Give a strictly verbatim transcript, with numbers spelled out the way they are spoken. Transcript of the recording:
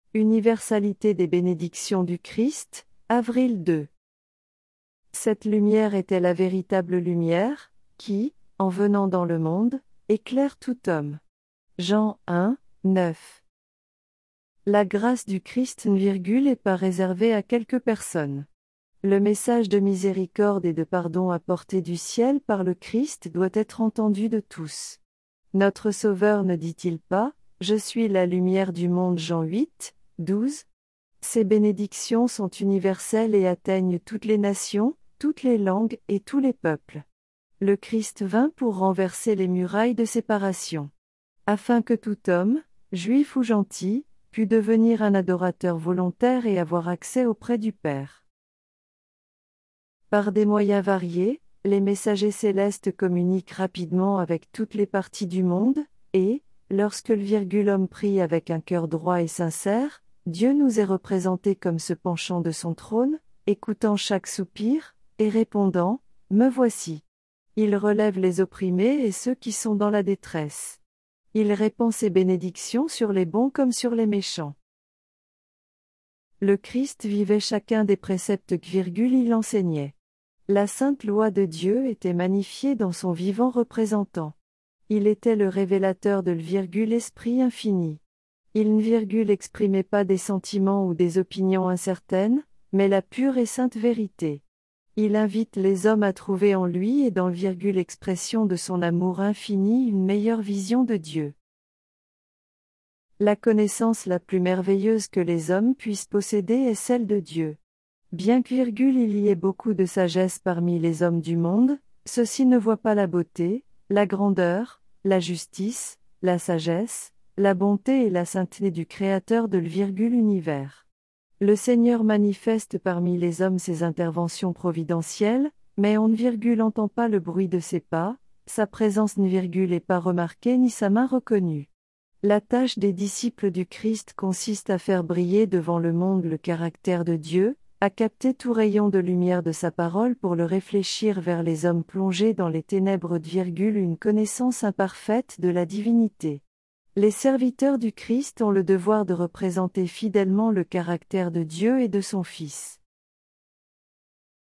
Universalité des bénédictions du Christ, avril deux. Cette lumière était la véritable lumière, qui, en venant dans le monde, éclaire tout homme. Jean un, neuf. La grâce du Christ n'est pas réservée à quelques personnes. Le message de miséricorde et de pardon apporté du ciel par le Christ doit être entendu de tous. Notre Sauveur ne dit-il pas, « Je suis la lumière du monde » Jean huit, douze? Ces bénédictions sont universelles et atteignent toutes les nations, toutes les langues et tous les peuples. Le Christ vint pour renverser les murailles de séparation. Afin que tout homme, juif ou gentil, pût devenir un adorateur volontaire et avoir accès auprès du Père. Par des moyens variés, les messagers célestes communiquent rapidement avec toutes les parties du monde, et, lorsque le virgule homme prie avec un cœur droit et sincère, Dieu nous est représenté comme se penchant de son trône, écoutant chaque soupir, et répondant, « Me voici ». Il relève les opprimés et ceux qui sont dans la détresse. Il répand ses bénédictions sur les bons comme sur les méchants. Le Christ vivait chacun des préceptes qu'il enseignait. La sainte loi de Dieu était magnifiée dans son vivant représentant. Il était le révélateur de l'Esprit infini. Il n'exprimait pas des sentiments ou des opinions incertaines, mais la pure et sainte vérité. Il invite les hommes à trouver en lui et dans l'expression de son amour infini une meilleure vision de Dieu. La connaissance la plus merveilleuse que les hommes puissent posséder est celle de Dieu. Bien qu'il y ait beaucoup de sagesse parmi les hommes du monde, ceux-ci ne voient pas la beauté, la grandeur, la justice, la sagesse, la bonté et la sainteté du Créateur de l'univers. Le Seigneur manifeste parmi les hommes ses interventions providentielles, mais on n'entend pas le bruit de ses pas, sa présence n'est pas remarquée ni sa main reconnue. La tâche des disciples du Christ consiste à faire briller devant le monde le caractère de Dieu, à capter tout rayon de lumière de sa parole pour le réfléchir vers les hommes plongés dans les ténèbres d'une connaissance imparfaite de la divinité. Les serviteurs du Christ ont le devoir de représenter fidèlement le caractère de Dieu et de son Fils.